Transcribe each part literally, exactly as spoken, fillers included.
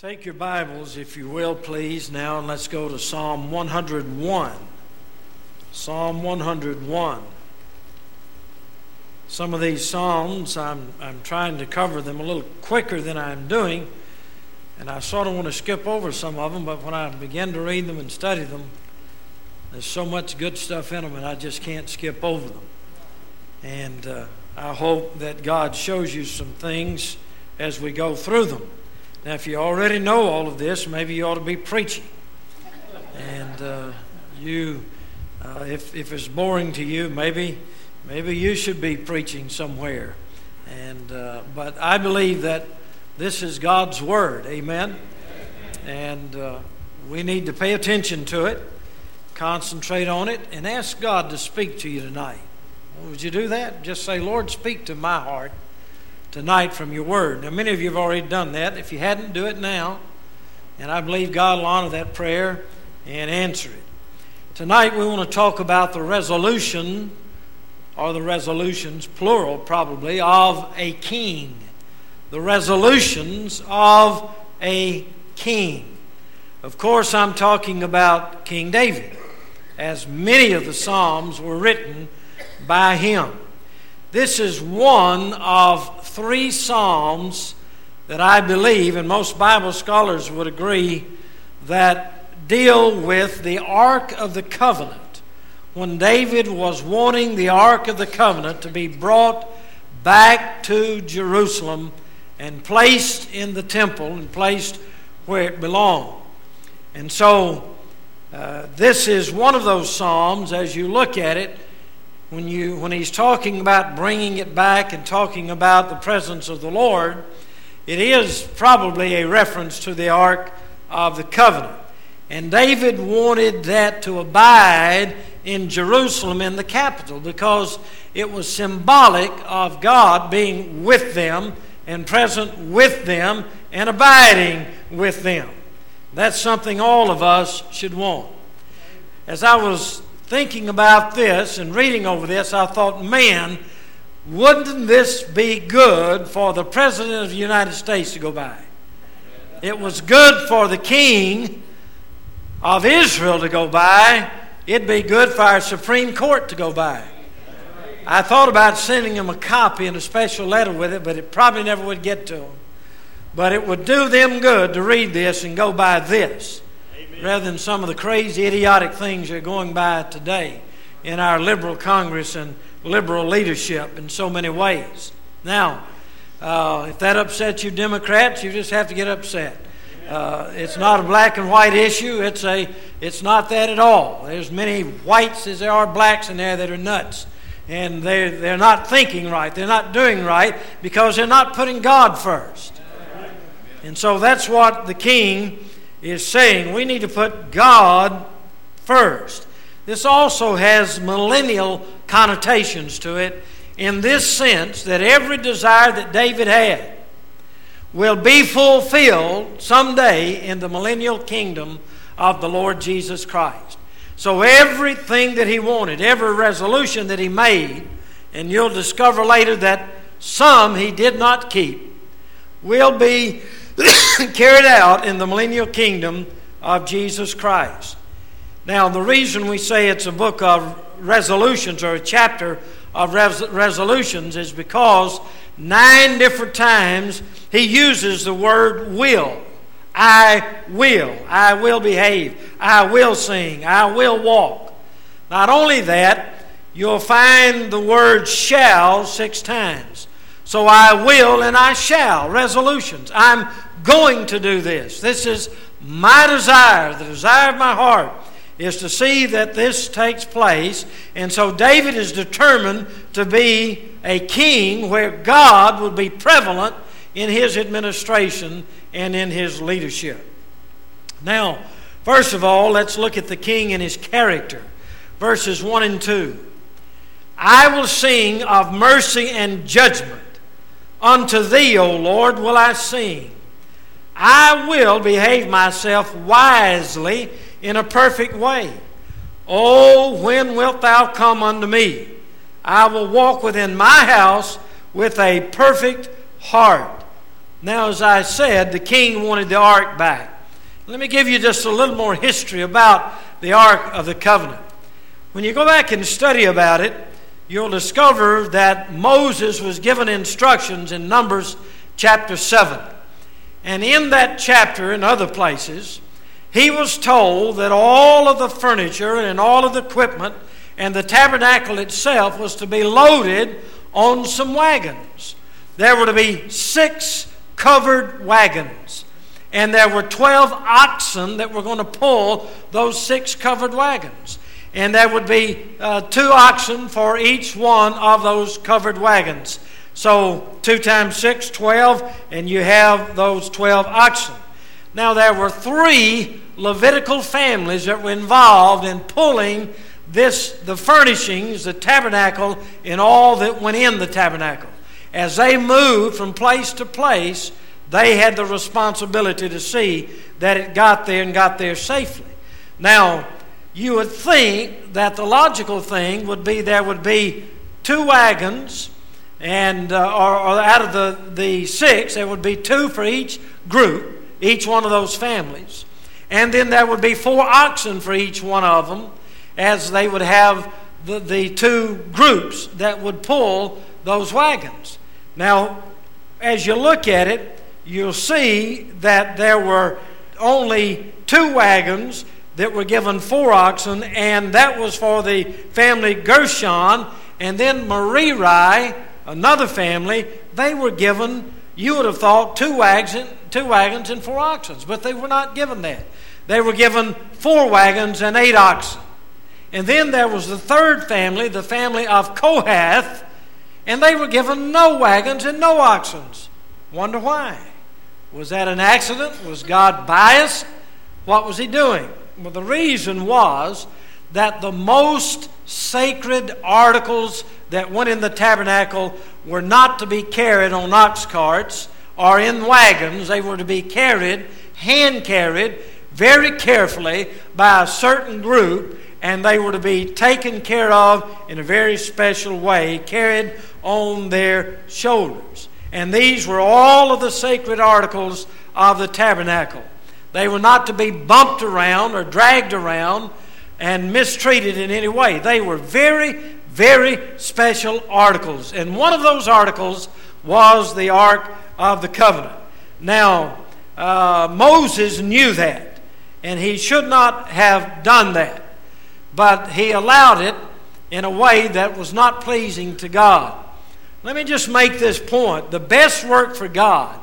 Take your Bibles, if you will, please, now, and let's go to Psalm one hundred one. Psalm one hundred one. Some of these psalms, I'm, I'm trying to cover them a little quicker than I'm doing, and I sort of want to skip over some of them, but when I begin to read them and study them, there's so much good stuff in them, and I just can't skip over them. And uh, I hope that God shows you some things as we go through them. Now, if you already know all of this, maybe you ought to be preaching. And uh, you, uh, if if it's boring to you, maybe maybe you should be preaching somewhere. And uh, but I believe that this is God's Word, amen. And uh, we need to pay attention to it, concentrate on it, and ask God to speak to you tonight. Would you do that? Just say, Lord, speak to my heart tonight from your word. Now, many of you have already done that. If you hadn't, do it now. And I believe God will honor that prayer and answer it. Tonight, we want to talk about the resolution, or the resolutions, plural probably, of a king. The resolutions of a king. Of course, I'm talking about King David, as many of the Psalms were written by him. This is one of three Psalms that I believe, and most Bible scholars would agree, that deal with the Ark of the Covenant. When David was wanting the Ark of the Covenant to be brought back to Jerusalem and placed in the temple and placed where it belonged. And so uh, this is one of those Psalms, as you look at it, When you when he's talking about bringing it back and talking about the presence of the Lord, it is probably a reference to the Ark of the Covenant. And David wanted that to abide in Jerusalem, in the capital, because it was symbolic of God being with them and present with them and abiding with them. That's something all of us should want. As I was thinking about this and reading over this, I thought, man, wouldn't this be good for the President of the United States to go by? It was good for the King of Israel to go by. It'd be good for our Supreme Court to go by. I thought about sending them a copy and a special letter with it, but it probably never would get to them. But it would do them good to read this and go by this, rather than some of the crazy, idiotic things that are going by today in our liberal Congress and liberal leadership in so many ways. Now, uh, if that upsets you Democrats, you just have to get upset. Uh, it's not a black and white issue. It's a. It's not that at all. There's many whites as there are blacks in there that are nuts. And they're, they're not thinking right. They're not doing right because they're not putting God first. And so that's what the king is saying. We need to put God first. This also has millennial connotations to it, in this sense that every desire that David had will be fulfilled someday in the millennial kingdom of the Lord Jesus Christ. So everything that he wanted, every resolution that he made, and you'll discover later that some he did not keep, will be carried out in the millennial kingdom of Jesus Christ. Now, the reason we say it's a book of resolutions, or a chapter of res- resolutions, is because nine different times he uses the word will. I will. I will behave. I will sing. I will walk. Not only that, you'll find the word shall six times. So I will and I shall. Resolutions. I'm going to do this. This is my desire. The desire of my heart is to see that this takes place. And so David is determined to be a king where God will be prevalent in his administration and in his leadership. Now, first of all, let's look at the king and his character. Verses one and two. I will sing of mercy and judgment. Unto thee, O Lord, will I sing. I will behave myself wisely in a perfect way. Oh, when wilt thou come unto me? I will walk within my house with a perfect heart. Now, as I said, the king wanted the ark back. Let me give you just a little more history about the Ark of the Covenant. When you go back and study about it, you'll discover that Moses was given instructions in Numbers chapter seven. And in that chapter and other places, he was told that all of the furniture and all of the equipment and the tabernacle itself was to be loaded on some wagons. There were to be six covered wagons. And there were twelve oxen that were going to pull those six covered wagons. And there would be uh, two oxen for each one of those covered wagons. So two times six, twelve, and you have those twelve oxen. Now there were three Levitical families that were involved in pulling this, the furnishings, the tabernacle, and all that went in the tabernacle. As they moved from place to place, they had the responsibility to see that it got there and got there safely. Now, you would think that the logical thing would be there would be two wagons, and uh, or, or out of the, the six, there would be two for each group, each one of those families. And then there would be four oxen for each one of them, as they would have the, the two groups that would pull those wagons. Now, as you look at it, you'll see that there were only two wagons that were given four oxen, and that was for the family Gershon. And then Merari, another family, they were given, you would have thought, two wagons, two wagons and four oxen, but they were not given that. They were given four wagons and eight oxen. And then there was the third family, the family of Kohath, and they were given no wagons and no oxen. Wonder why? Was that an accident? Was God biased? What was he doing? Well, the reason was that the most sacred articles that went in the tabernacle were not to be carried on ox carts or in wagons. They were to be carried, hand-carried, very carefully by a certain group, and they were to be taken care of in a very special way, carried on their shoulders. And these were all of the sacred articles of the tabernacle. They were not to be bumped around or dragged around and mistreated in any way. They were very, very special articles. And one of those articles was the Ark of the Covenant. Now, uh, Moses knew that, and he should not have done that. But he allowed it in a way that was not pleasing to God. Let me just make this point. The best work for God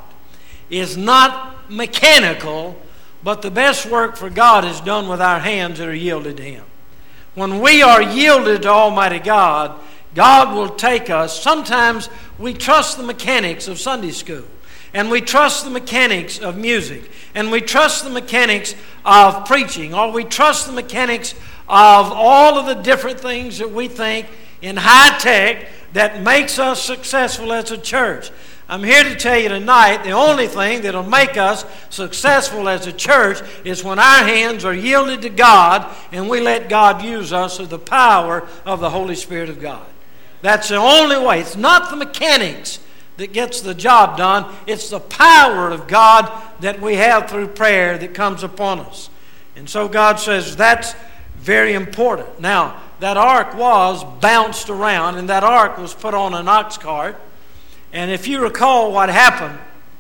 is not mechanical, but the best work for God is done with our hands that are yielded to Him. When we are yielded to Almighty God, God will take us. Sometimes we trust the mechanics of Sunday school, and we trust the mechanics of music, and we trust the mechanics of preaching, or we trust the mechanics of all of the different things that we think in high tech that makes us successful as a church. I'm here to tell you tonight, the only thing that will make us successful as a church is when our hands are yielded to God and we let God use us through the power of the Holy Spirit of God. That's the only way. It's not the mechanics that gets the job done. It's the power of God that we have through prayer that comes upon us. And so God says that's very important. Now, that ark was bounced around, and that ark was put on an ox cart. And if you recall what happened,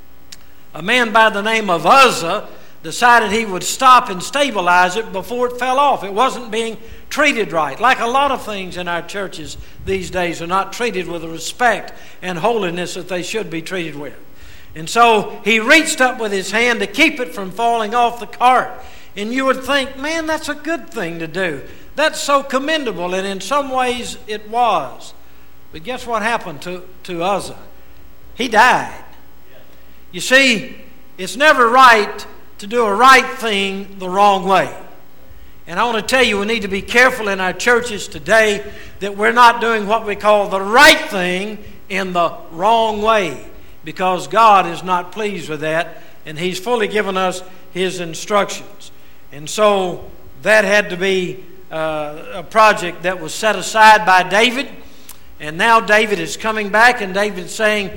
a man by the name of Uzzah decided he would stop and stabilize it before it fell off. It wasn't being treated right. Like a lot of things in our churches these days are not treated with the respect and holiness that they should be treated with. And so he reached up with his hand to keep it from falling off the cart. And you would think, man, that's a good thing to do. That's so commendable, and in some ways it was. But guess what happened to, to Uzzah? He died. You see, it's never right to do a right thing the wrong way. And I want to tell you, we need to be careful in our churches today that we're not doing what we call the right thing in the wrong way, because God is not pleased with that, and He's fully given us His instructions. And so that had to be uh, a project that was set aside by David. And now David is coming back, and David's saying, uh,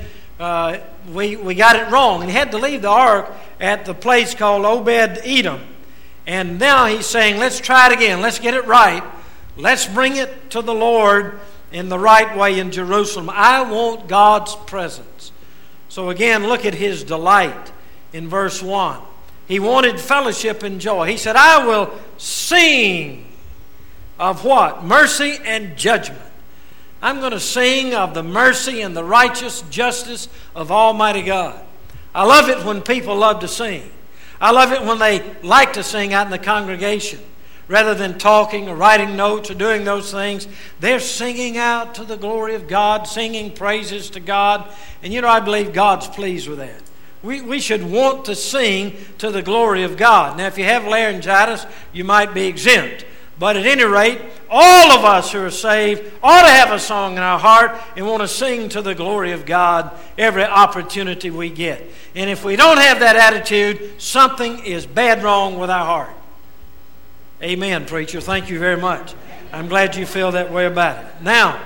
uh, we, we got it wrong. And he had to leave the ark at the place called Obed-Edom. And now he's saying, let's try it again. Let's get it right. Let's bring it to the Lord in the right way in Jerusalem. I want God's presence. So again, look at his delight in verse one. He wanted fellowship and joy. He said, I will sing of what? Mercy and judgment. I'm going to sing of the mercy and the righteous justice of Almighty God. I love it when people love to sing. I love it when they like to sing out in the congregation. Rather than talking or writing notes or doing those things, they're singing out to the glory of God, singing praises to God. And you know, I believe God's pleased with that. We, we should want to sing to the glory of God. Now, if you have laryngitis, you might be exempt. But at any rate, all of us who are saved ought to have a song in our heart and want to sing to the glory of God every opportunity we get. And if we don't have that attitude, something is bad wrong with our heart. Amen, preacher. Thank you very much. I'm glad you feel that way about it. Now,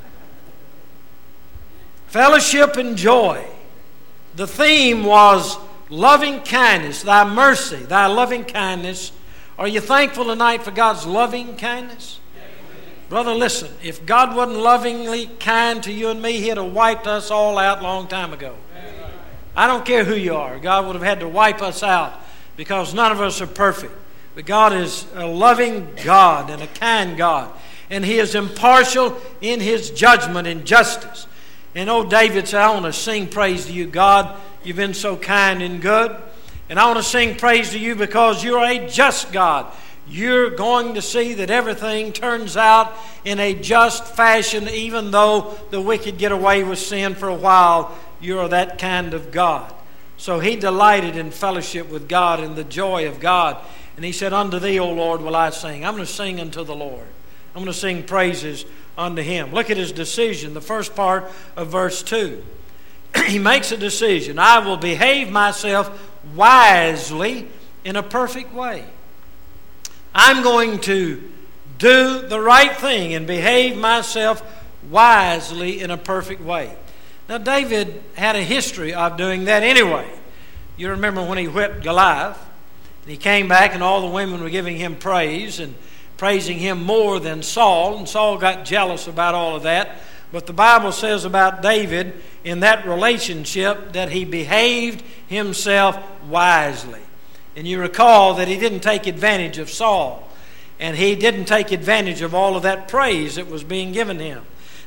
fellowship and joy. The theme was loving kindness, thy mercy, thy loving kindness. Are you thankful tonight for God's loving kindness? Brother, listen, if God wasn't lovingly kind to you and me, He'd have wiped us all out a long time ago. I don't care who you are. God would have had to wipe us out because none of us are perfect. But God is a loving God and a kind God. And He is impartial in His judgment and justice. And old David said, I want to sing praise to you, God. You've been so kind and good. And I want to sing praise to you because you're a just God. You're going to see that everything turns out in a just fashion, even though the wicked get away with sin for a while. You're that kind of God. So he delighted in fellowship with God and the joy of God. And he said, unto thee, O Lord, will I sing. I'm going to sing unto the Lord. I'm going to sing praises unto Him. Look at his decision, the first part of verse two. He makes a decision. I will behave myself wisely in a perfect way. I'm going to do the right thing and behave myself wisely in a perfect way. Now, David had a history of doing that anyway. You remember when he whipped Goliath, and he came back and all the women were giving him praise and praising him more than Saul, and Saul got jealous about all of that. But the Bible says about David in that relationship that he behaved himself wisely. And you recall that he didn't take advantage of Saul, and he didn't take advantage of all of that praise that was being given him.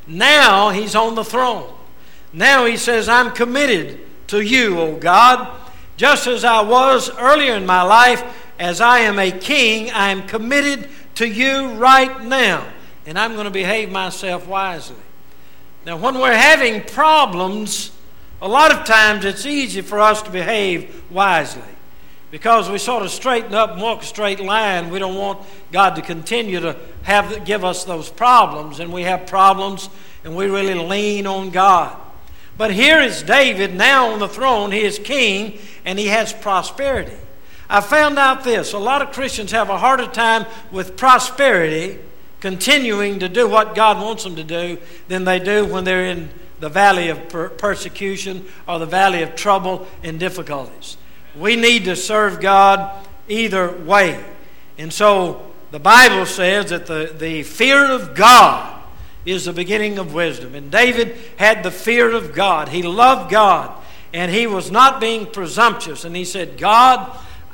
Now he's on the throne. Now he says, I'm committed to you, O God, just as I was earlier in my life. As I am a king, I am committed to you right now, and I'm going to behave myself wisely. Now, when we're having problems, a lot of times it's easy for us to behave wisely because we sort of straighten up and walk a straight line. We don't want God to continue to have give us those problems, and we have problems, and we really lean on God. But here is David now on the throne. He is king, and he has prosperity. I found out this. A lot of Christians have a harder time with prosperity, continuing to do what God wants them to do, than they do when they're in the valley of per- persecution or the valley of trouble and difficulties. We need to serve God either way. And so the Bible says that the, the fear of God is the beginning of wisdom. And David had the fear of God. He loved God, and he was not being presumptuous. And he said, God,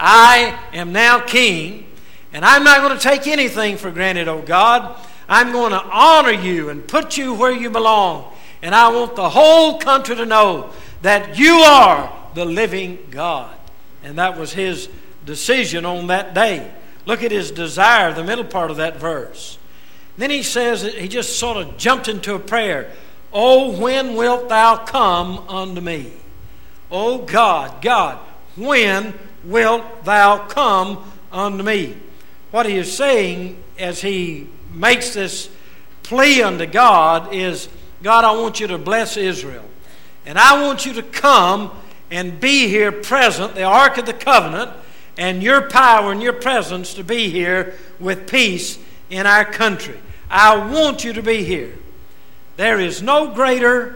I am now king, and I'm not going to take anything for granted, oh God. I'm going to honor you and put you where you belong. And I want the whole country to know that you are the living God. And that was his decision on that day. Look at his desire, the middle part of that verse. Then he says, he just sort of jumped into a prayer. Oh, when wilt thou come unto me? Oh God, God, when wilt thou come unto me? What he is saying as he makes this plea unto God is, God, I want you to bless Israel. And I want you to come and be here present, the Ark of the Covenant, and your power and your presence to be here with peace in our country. I want you to be here. There is no greater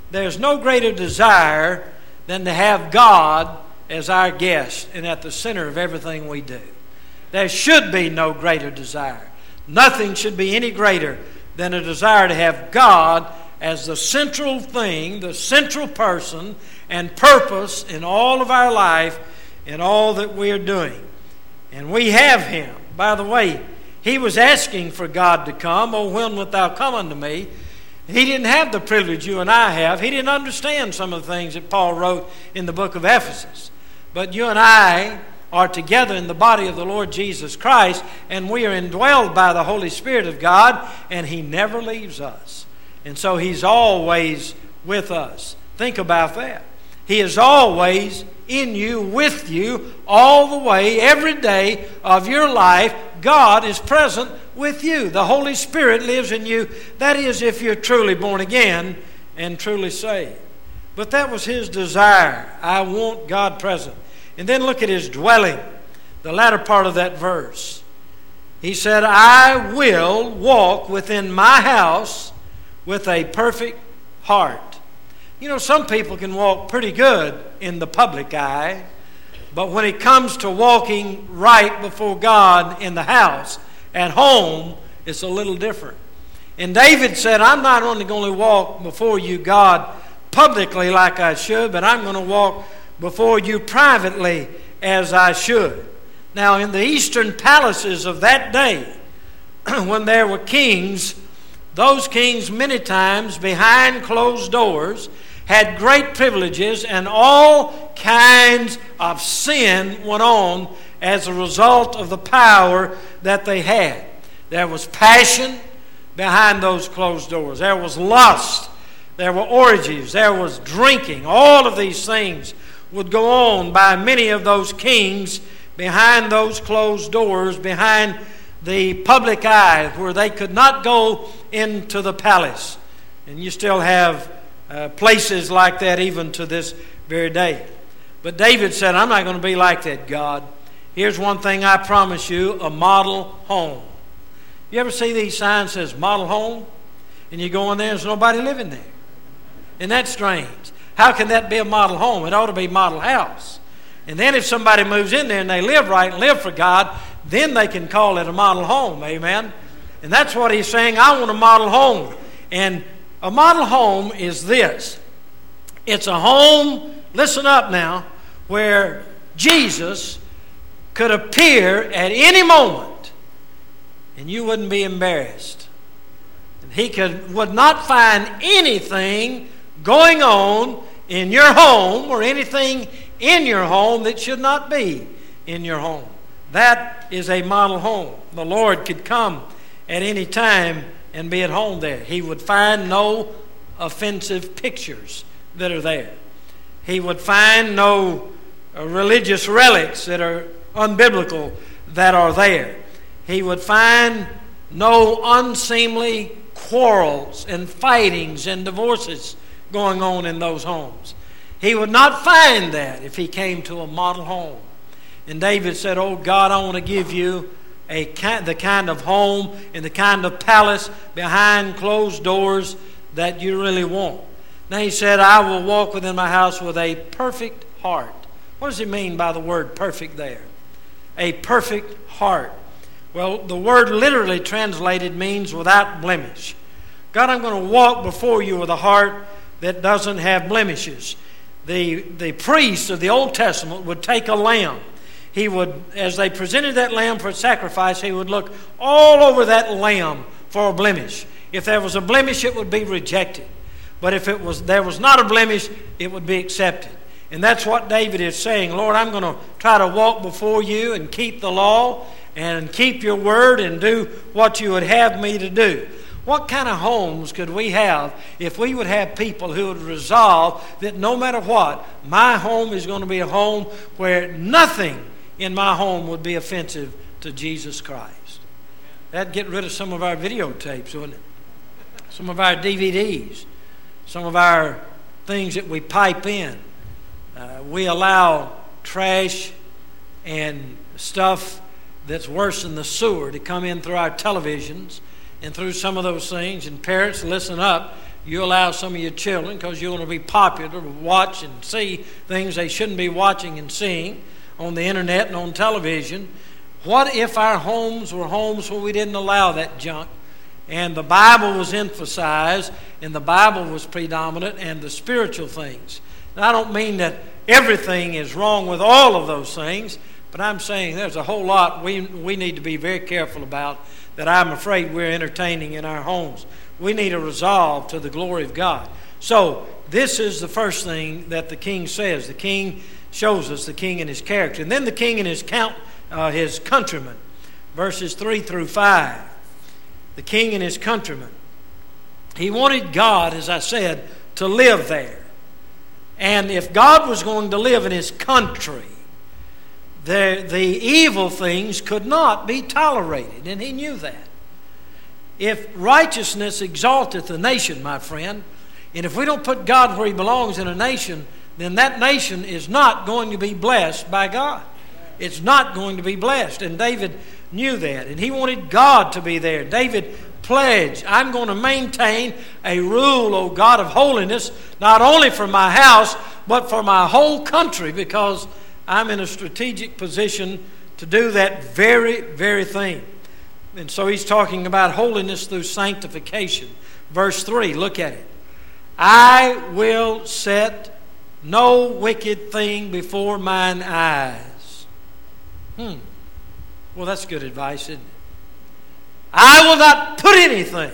there's no greater desire than to have God as our guest and at the center of everything we do. There should be no greater desire. Nothing should be any greater than a desire to have God as the central thing, the central person and purpose in all of our life, in all that we are doing. And we have Him. By the way, He was asking for God to come. Oh, when wilt thou come unto me? He didn't have the privilege you and I have. He didn't understand some of the things that Paul wrote in the book of Ephesus. But you and I are together in the body of the Lord Jesus Christ, and we are indwelled by the Holy Spirit of God, and He never leaves us. And so He's always with us. Think about that. He is always in you, with you, all the way, every day of your life. God is present with you. The Holy Spirit lives in you. That is, if you're truly born again and truly saved. But that was His desire. I want God present. And then look at His dwelling, the latter part of that verse. He said, I will walk within my house with a perfect heart. You know, some people can walk pretty good in the public eye, but when it comes to walking right before God in the house, at home, it's a little different. And David said, I'm not only going to walk before you, God, publicly like I should, but I'm going to walk before you privately as I should. Now, in the eastern palaces of that day, when there were kings, those kings many times behind closed doors had great privileges, and all kinds of sin went on as a result of the power that they had. There was passion behind those closed doors. There was lust. There were orgies. There was drinking. All of these things would go on by many of those kings behind those closed doors, behind the public eye, where they could not go into the palace. And you still have uh, places like that even to this very day. But David said, I'm not going to be like that, God. Here's one thing I promise you, a model home. You ever see these signs that says model home? And you go in there, there's nobody living there. Isn't that strange? How can that be a model home? It ought to be model house. And then if somebody moves in there and they live right and live for God, then they can call it a model home. Amen? And that's what he's saying. I want a model home. And a model home is this. It's a home, listen up now, where Jesus could appear at any moment and you wouldn't be embarrassed. And he could would not find anything going on in your home or anything in your home that should not be in your home. That is a model home. The Lord could come at any time and be at home there. He would find no offensive pictures that are there. He would find no uh, religious relics that are unbiblical that are there. He would find no unseemly quarrels and fightings and divorces going on in those homes. He would not find that if he came to a model home. And David said, oh God, I want to give you a kind, the kind of home and the kind of palace behind closed doors that you really want. Now he said, I will walk within my house with a perfect heart. What does he mean by the word perfect there? A perfect heart. Well, the word literally translated means without blemish. God, I'm going to walk before you with a heart that doesn't have blemishes. The, the priests of the Old Testament would take a lamb. He would, as they presented that lamb for sacrifice, he would look all over that lamb for a blemish. If there was a blemish, it would be rejected. But if it was there was not a blemish, it would be accepted. And that's what David is saying. Lord, I'm going to try to walk before you and keep the law and keep your word and do what you would have me to do. What kind of homes could we have if we would have people who would resolve that no matter what, my home is going to be a home where nothing in my home would be offensive to Jesus Christ? That'd get rid of some of our videotapes, wouldn't it? Some of our D V Ds, some of our things that we pipe in. Uh, we allow trash and stuff that's worse than the sewer to come in through our televisions and through some of those things. And parents, listen up. You allow some of your children, because you want to be popular, to watch and see things they shouldn't be watching and seeing on the internet and on television. What if our homes were homes where we didn't allow that junk, and the Bible was emphasized, and the Bible was predominant, and the spiritual things? Now, I don't mean that everything is wrong with all of those things, but I'm saying there's a whole lot we, we need to be very careful about that I'm afraid we're entertaining in our homes. We need a resolve to the glory of God. So this is the first thing that the king says. The king shows us the king and his character. And then the king and his count, uh, his countrymen. Verses three through five. The king and his countrymen. He wanted God, as I said, to live there. And if God was going to live in his country, the, the evil things could not be tolerated. And he knew that. If righteousness exalteth a nation, my friend, and if we don't put God where he belongs in a nation, then that nation is not going to be blessed by God. It's not going to be blessed. And David knew that. And he wanted God to be there. David pledged, I'm going to maintain a rule, O God of holiness, not only for my house, but for my whole country, because I'm in a strategic position to do that very, very thing. And so he's talking about holiness through sanctification. Verse three, look at it. I will set no wicked thing before mine eyes. Hmm. Well, that's good advice, isn't it? I will not put anything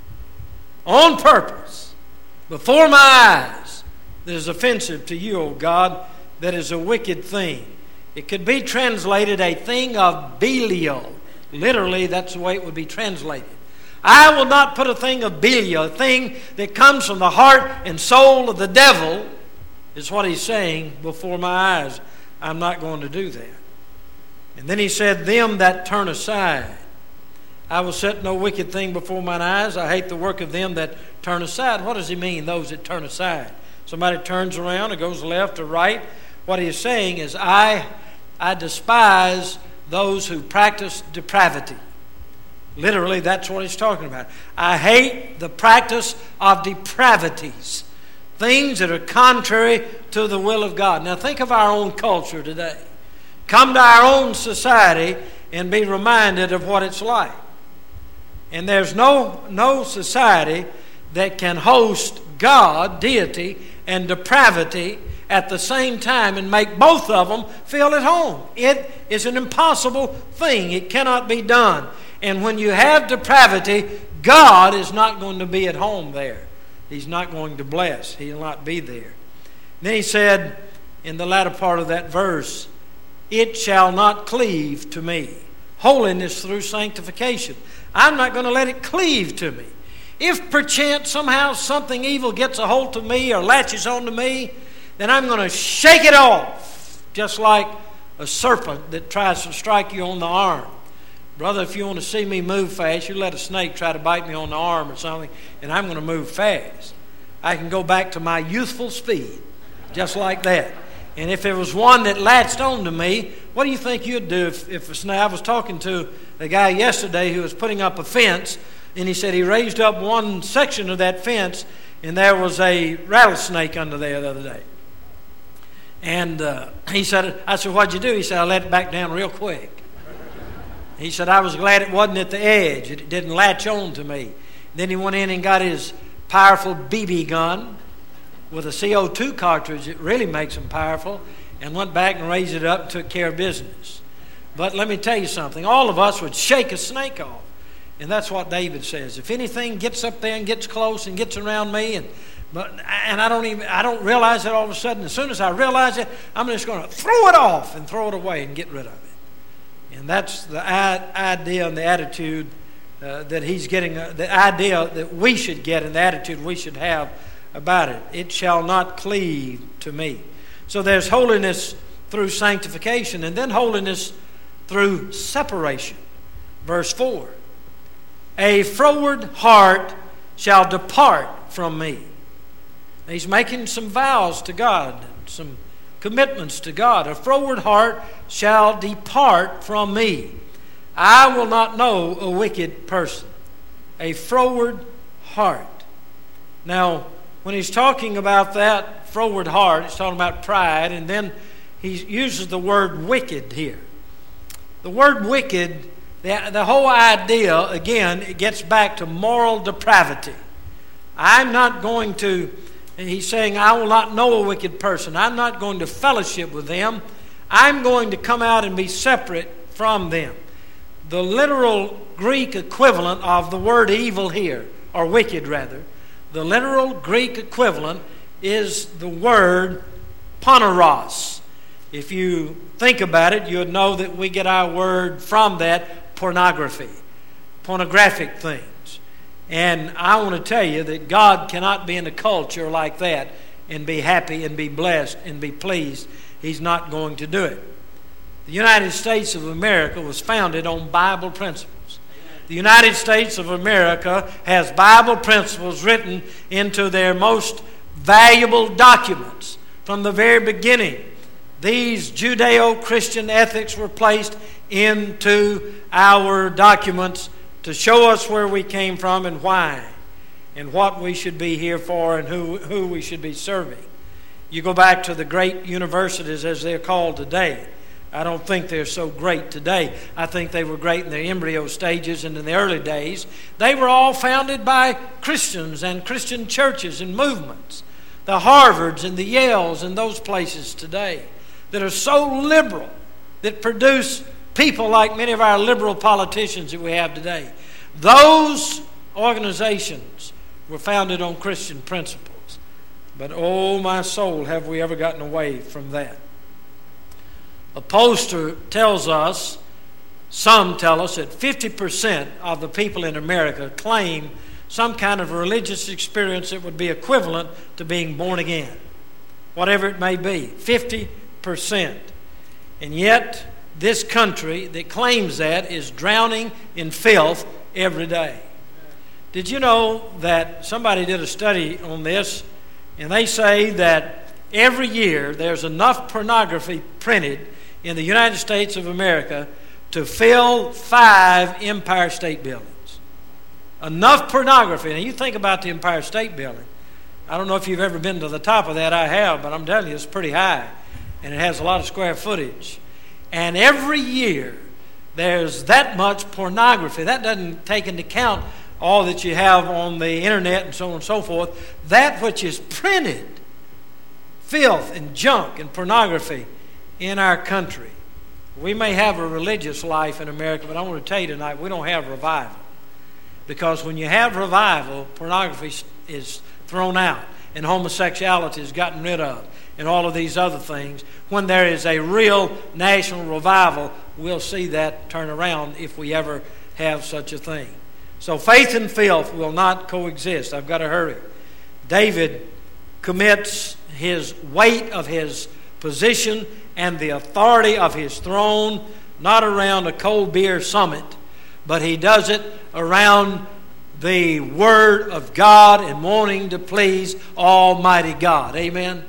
on purpose before my eyes that is offensive to you, O God, that is a wicked thing. It could be translated a thing of Belial. Literally, that's the way it would be translated. I will not put a thing of Belial, a thing that comes from the heart and soul of the devil, is what he's saying, before my eyes. I'm not going to do that. And then he said, them that turn aside. I will set no wicked thing before mine eyes. I hate the work of them that turn aside. What does he mean, those that turn aside? Somebody turns around and goes left or right. What he is saying is, I, I despise those who practice depravity. Literally, that's what he's talking about. I hate the practice of depravities, things that are contrary to the will of God. Now think of our own culture today. Come to our own society and be reminded of what it's like. And there's no, no society that can host God, deity, and depravity at the same time and make both of them feel at home. It is an impossible thing. It cannot be done. And when you have depravity, God is not going to be at home there. He's not going to bless. He'll not be there. Then he said in the latter part of that verse, it shall not cleave to me. Holiness through sanctification. I'm not going to let it cleave to me. If perchance somehow something evil gets a hold of me or latches onto me, then I'm going to shake it off, just like a serpent that tries to strike you on the arm. Brother, if you want to see me move fast, you let a snake try to bite me on the arm or something, and I'm going to move fast. I can go back to my youthful speed, just like that. And if there was one that latched onto me, what do you think you'd do if, if a snake? I was talking to a guy yesterday who was putting up a fence, and he said he raised up one section of that fence, and there was a rattlesnake under there the other day. And uh, he said, I said, what'd you do? He said, I let it back down real quick. He said, I was glad it wasn't at the edge. It didn't latch on to me. Then he went in and got his powerful B B gun with a C O two cartridge. It really makes them powerful. And went back and raised it up and took care of business. But let me tell you something. All of us would shake a snake off. And that's what David says. If anything gets up there and gets close and gets around me, and but and I don't even I don't realize it all of a sudden. As soon as I realize it, I'm just going to throw it off and throw it away and get rid of it. And that's the idea and the attitude uh, that he's getting. Uh, the idea that we should get and the attitude we should have about it. It shall not cleave to me. So there's holiness through sanctification, and then holiness through separation. Verse four. A froward heart shall depart from me. He's making some vows to God, some commitments to God. A froward heart shall depart from me. I will not know a wicked person. A froward heart. Now, when he's talking about that froward heart, he's talking about pride, and then he uses the word wicked here. The word wicked, the, the whole idea, again, it gets back to moral depravity. I'm not going to, he's saying, I will not know a wicked person. I'm not going to fellowship with them. I'm going to come out and be separate from them. The literal Greek equivalent of the word evil here, or wicked rather, the literal Greek equivalent is the word poneros. If you think about it, you'll know that we get our word from that, pornography, pornographic things. And I want to tell you that God cannot be in a culture like that and be happy and be blessed and be pleased. He's not going to do it. The United States of America was founded on Bible principles. The United States of America has Bible principles written into their most valuable documents from the very beginning. These Judeo-Christian ethics were placed into our documents to show us where we came from and why, and what we should be here for and who, who we should be serving. You go back to the great universities as they're called today. I don't think they're so great today. I think they were great in their embryo stages and in the early days. They were all founded by Christians and Christian churches and movements. The Harvards and the Yales and those places today that are so liberal, that produce people like many of our liberal politicians that we have today. Those organizations were founded on Christian principles. But oh my soul, have we ever gotten away from that. A pollster tells us, some tell us, that fifty percent of the people in America claim some kind of religious experience that would be equivalent to being born again, whatever it may be, fifty percent. And yet, this country that claims that is drowning in filth every day. Did you know that somebody did a study on this, and they say that every year there's enough pornography printed in the United States of America to fill five Empire State Buildings. Enough pornography. Now you think about the Empire State Building. I don't know if you've ever been to the top of that. I have, but I'm telling you, it's pretty high. And it has a lot of square footage. And every year there's that much pornography. That doesn't take into account all that you have on the internet and so on and so forth. That which is printed, filth and junk and pornography in our country. We may have a religious life in America, but I want to tell you tonight, we don't have revival. Because when you have revival, pornography is thrown out, and homosexuality is gotten rid of, and all of these other things. When there is a real national revival, we'll see that turn around if we ever have such a thing. So faith and filth will not coexist. I've got to hurry. David commits his weight of his position and the authority of his throne, not around a cold beer summit, but he does it around the Word of God and wanting to please Almighty God. Amen?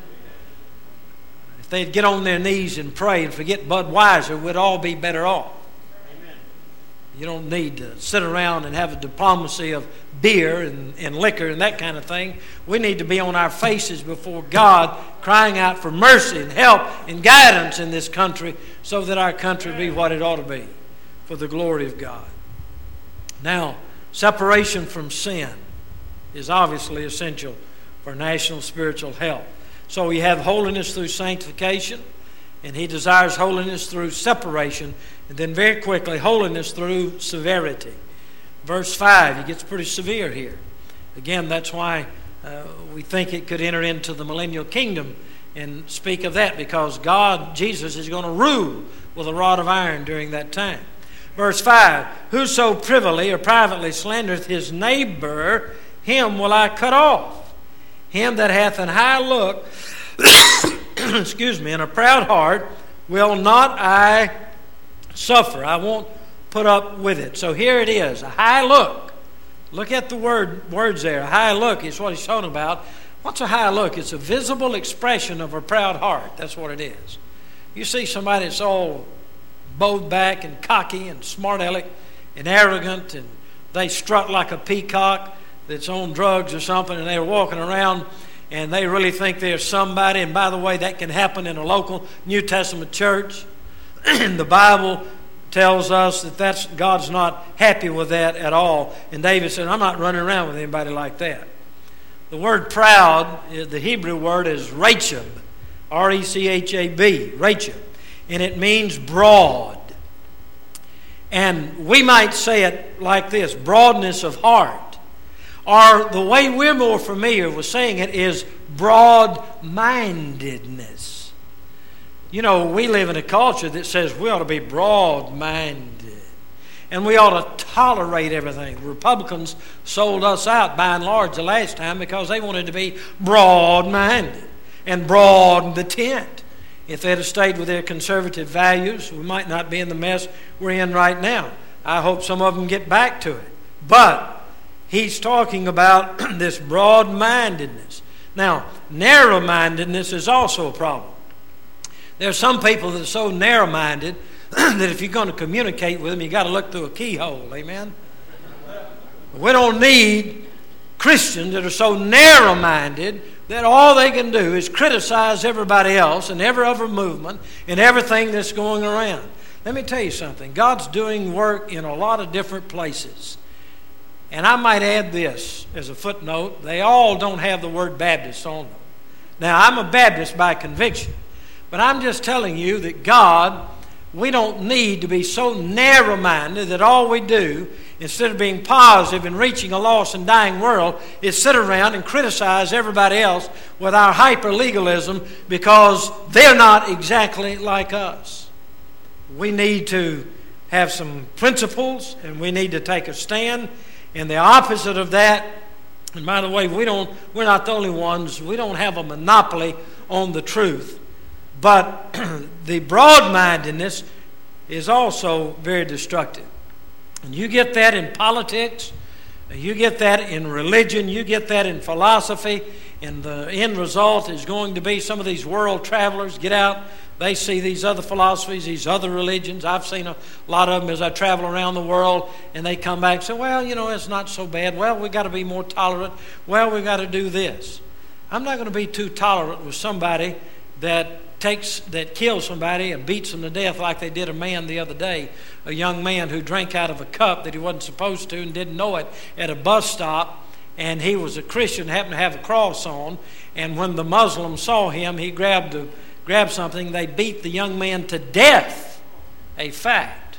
If they'd get on their knees and pray and forget Budweiser, we'd all be better off. Amen. You don't need to sit around and have a diplomacy of beer and, and liquor and that kind of thing. We need to be on our faces before God, crying out for mercy and help and guidance in this country so that our country be what it ought to be for the glory of God. Now, separation from sin is obviously essential for national spiritual health. So we have holiness through sanctification, and he desires holiness through separation, and then very quickly, holiness through severity. Verse five, he gets pretty severe here. Again, that's why uh, we think it could enter into the millennial kingdom and speak of that, because God, Jesus, is going to rule with a rod of iron during that time. Verse five, whoso privily or privately slandereth his neighbor, him will I cut off. Him that hath an high look, excuse me, and a proud heart, will not I suffer. I won't put up with it. So here it is, a high look. Look at the word words there. A high look is what he's talking about. What's a high look? It's a visible expression of a proud heart. That's what it is. You see somebody that's all bowed back and cocky and smart aleck and arrogant, and they strut like a peacock. that's on drugs or something, and they're walking around and they really think they're somebody. And by the way, that can happen in a local New Testament church. And the Bible tells us that that's, God's not happy with that at all. And David said, I'm not running around with anybody like that. The word proud, the Hebrew word is rechab, R E C H A B, rechab. And it means broad. And we might say it like this, broadness of heart. Or the way we're more familiar with saying it is broad-mindedness. You know, we live in a culture that says we ought to be broad-minded. And we ought to tolerate everything. The Republicans sold us out by and large the last time because they wanted to be broad-minded and broaden the tent. If they'd have stayed with their conservative values, we might not be in the mess we're in right now. I hope some of them get back to it. But he's talking about this broad-mindedness. Now, narrow-mindedness is also a problem. There are some people that are so narrow-minded that if you're going to communicate with them, you've got to look through a keyhole. Amen? We don't need Christians that are so narrow-minded that all they can do is criticize everybody else and every other movement and everything that's going around. Let me tell you something. God's doing work in a lot of different places. And I might add this as a footnote. They all don't have the word Baptist on them. Now, I'm a Baptist by conviction. But I'm just telling you that God, we don't need to be so narrow-minded that all we do, instead of being positive and reaching a lost and dying world, is sit around and criticize everybody else with our hyper-legalism because they're not exactly like us. We need to have some principles, and we need to take a stand. And the opposite of that, and by the way, we don't, we're not the only ones. We don't have a monopoly on the truth. But the broad-mindedness is also very destructive. And you get that in politics, you get that in religion, you get that in philosophy, and the end result is going to be some of these world travelers get out. They see these other philosophies, these other religions. I've seen a lot of them as I travel around the world, and they come back and say, well, you know, it's not so bad. Well, we've got to be more tolerant. Well, we've got to do this. I'm not going to be too tolerant with somebody that takes, that kills somebody and beats them to death like they did a man the other day, a young man who drank out of a cup that he wasn't supposed to and didn't know it at a bus stop. And he was a Christian, happened to have a cross on. And when the Muslims saw him, he grabbed a Grab something, they beat the young man to death. A fact.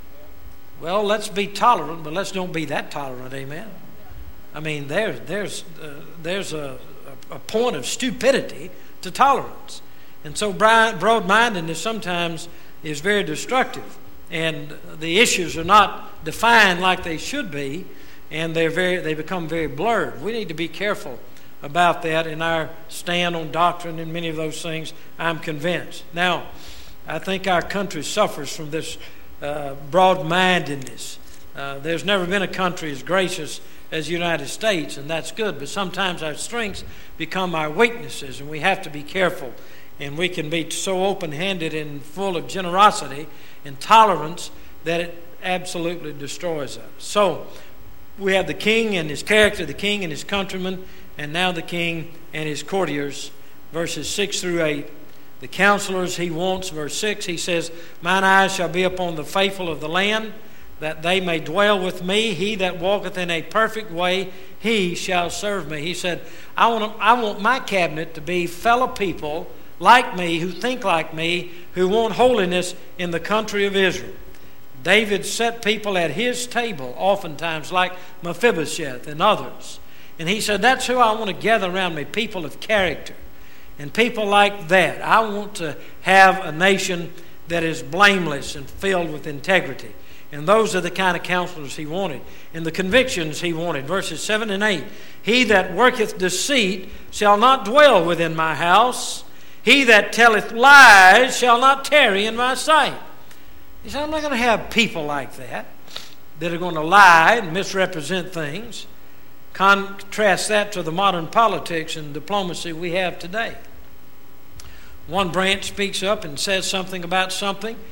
Well, let's be tolerant, but let's don't be that tolerant, amen? I mean, there, there's, uh, there's a, a point of stupidity to tolerance. And so broad-mindedness sometimes is very destructive. And the issues are not defined like they should be, and they're very, they become very blurred. We need to be careful about that in our stand on doctrine and many of those things, I'm convinced. Now, I think our country suffers from this uh, broad-mindedness. Uh, there's never been a country as gracious as the United States, and that's good, but sometimes our strengths become our weaknesses, and we have to be careful. And we can be so open-handed and full of generosity and tolerance that it absolutely destroys us. So, we have the king and his character, the king and his countrymen, and now the king and his courtiers, verses six through eight. The counselors he wants, verse six, he says, mine eyes shall be upon the faithful of the land, that they may dwell with me. He that walketh in a perfect way, he shall serve me. He said, I want, I want my cabinet to be fellow people like me, who think like me, who want holiness in the country of Israel. David set people at his table, oftentimes like Mephibosheth and others. And he said, that's who I want to gather around me, people of character. And people like that. I want to have a nation that is blameless and filled with integrity. And those are the kind of counselors he wanted. And the convictions he wanted. Verses seven and eight. He that worketh deceit shall not dwell within my house. He that telleth lies shall not tarry in my sight. He said, I'm not going to have people like that, that are going to lie and misrepresent things. Contrast that to the modern politics and diplomacy we have today. One branch speaks up and says something about something,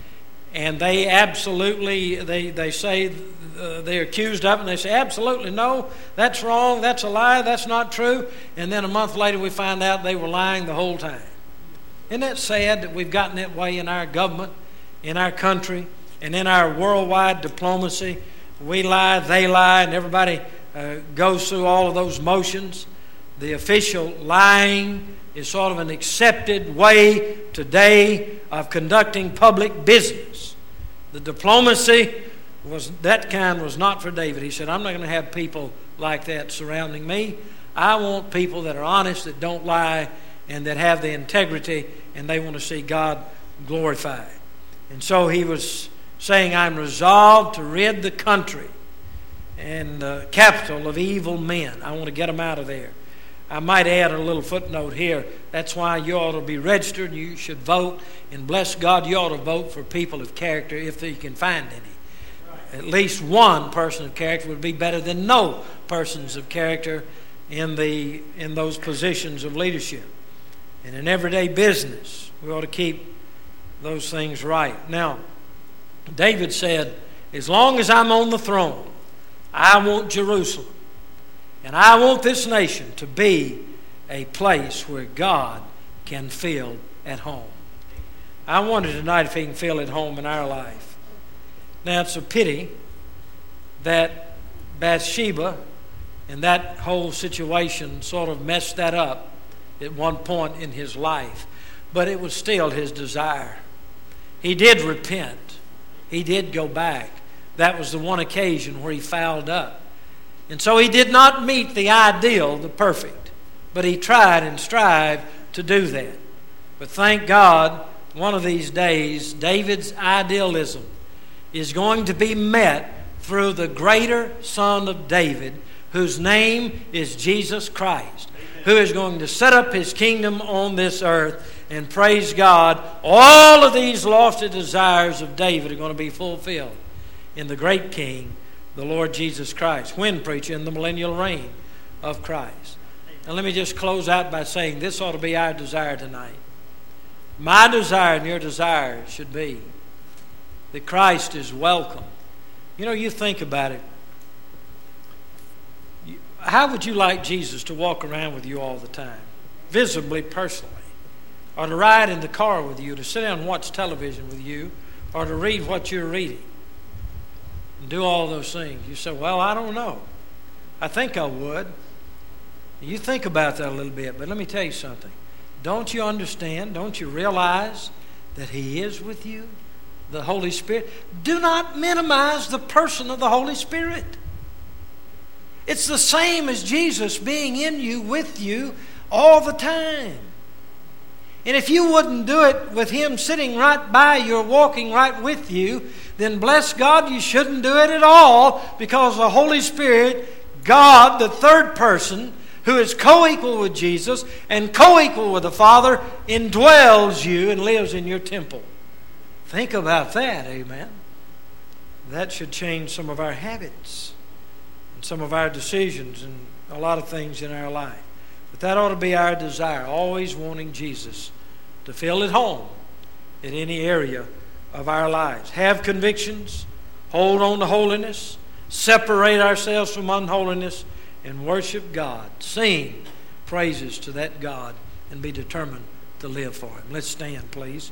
And they absolutely, they, they say, uh, they're accused of it, and they say, absolutely no, that's wrong, that's a lie, that's not true. And then a month later we find out they were lying the whole time. Isn't that sad that we've gotten that way in our government, in our country, and in our worldwide diplomacy? We lie, they lie, and everybody uh, goes through all of those motions. The official lying is sort of an accepted way today of conducting public business. The diplomacy was that kind was not for David. He said, I'm not going to have people like that surrounding me. I want people that are honest, that don't lie, and that have the integrity, and they want to see God glorified. And so he was saying, I'm resolved to rid the country and the capital of evil men. I want to get them out of there. I might add a little footnote here. That's why you ought to be registered. You should vote. And bless God, you ought to vote for people of character if you can find any. At least one person of character would be better than no persons of character in the in those positions of leadership. And in everyday business, we ought to keep those things right. Now, David said, as long as I'm on the throne, I want Jerusalem. And I want this nation to be a place where God can feel at home. I wonder tonight if He can feel at home in our life. Now, it's a pity that Bathsheba and that whole situation sort of messed that up at one point in his life. But it was still his desire. He did repent. He did go back. That was the one occasion where he fouled up. And so he did not meet the ideal, the perfect, but he tried and strived to do that. But thank God, one of these days, David's idealism is going to be met through the greater Son of David, whose name is Jesus Christ, who is going to set up His kingdom on this earth. And praise God, all of these lofty desires of David are going to be fulfilled in the great King, the Lord Jesus Christ. When, preacher? In the millennial reign of Christ. And let me just close out by saying this ought to be our desire tonight. My desire and your desire should be that Christ is welcome. You know, you think about it. How would you like Jesus to walk around with you all the time? Visibly, personally. Or to ride in the car with you, to sit down and watch television with you, or to read what you're reading. And do all those things. You say, well, I don't know. I think I would. You think about that a little bit, but let me tell you something. Don't you understand? Don't you realize that He is with you? The Holy Spirit. Do not minimize the person of the Holy Spirit. It's the same as Jesus being in you, with you, all the time. And if you wouldn't do it with Him sitting right by you or walking right with you, then bless God, you shouldn't do it at all, because the Holy Spirit, God, the third person, who is co-equal with Jesus and co-equal with the Father, indwells you and lives in your temple. Think about that, amen. That should change some of our habits and some of our decisions and a lot of things in our life. But that ought to be our desire, always wanting Jesus to feel at home in any area of our lives. Have convictions, hold on to holiness, separate ourselves from unholiness, and worship God. Sing praises to that God and be determined to live for Him. Let's stand, please.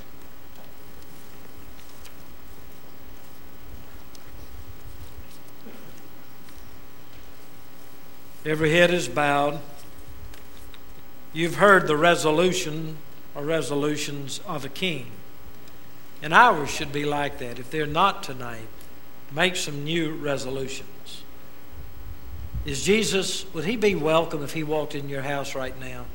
Every head is bowed. You've heard the resolution or resolutions of a king. And ours should be like that. If they're not tonight, make some new resolutions. Is Jesus, would He be welcome if He walked in your house right now?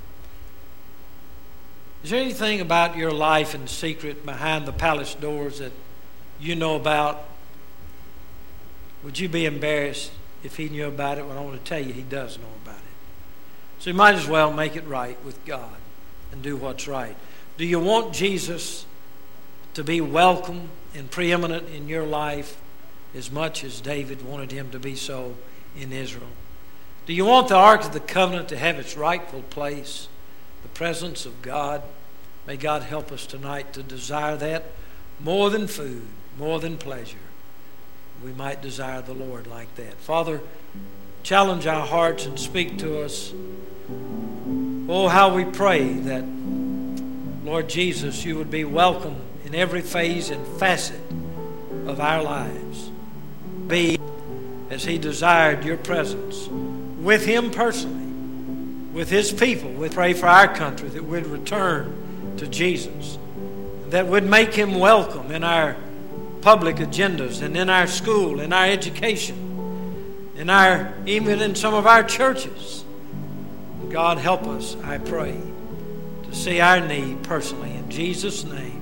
Is there anything about your life in secret behind the palace doors that you know about? Would you be embarrassed if He knew about it? Well, I want to tell you, He does know about it. So you might as well make it right with God and do what's right. Do you want Jesus to be welcome and preeminent in your life as much as David wanted Him to be so in Israel? Do you want the Ark of the Covenant to have its rightful place, the presence of God? May God help us tonight to desire that more than food, more than pleasure. We might desire the Lord like that. Father, challenge our hearts and speak to us. Oh, how we pray that, Lord Jesus, you would be welcome in every phase and facet of our lives. Be as he desired your presence with him personally, with his people. We pray for our country that we'd return to Jesus, that would make him welcome in our public agendas and in our school, in our education, in our even in some of our churches. God, help us, I pray, to see our need personally. In Jesus' name.